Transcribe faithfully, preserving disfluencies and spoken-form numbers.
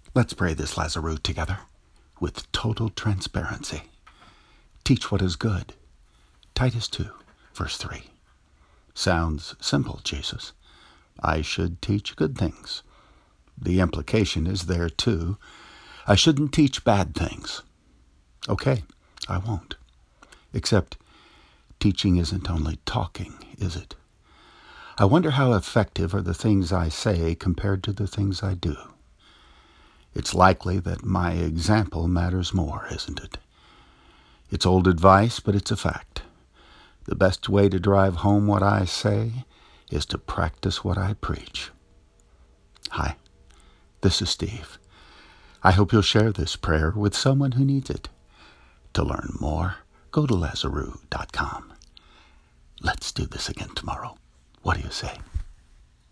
Let's pray this Lazarus together with total transparency. Teach what is good. Titus two, verse three. Sounds simple, Jesus. I should teach good things. The implication is there, too. I shouldn't teach bad things. Okay, I won't. Except teaching isn't only talking, is it? I wonder how effective are the things I say compared to the things I do. It's likely that my example matters more, isn't it? It's old advice, but it's a fact. The best way to drive home what I say is to practice what I preach. Hi, this is Steve. I hope you'll share this prayer with someone who needs it. To learn more, go to Lazarus dot com. Let's do this again tomorrow. What do you say?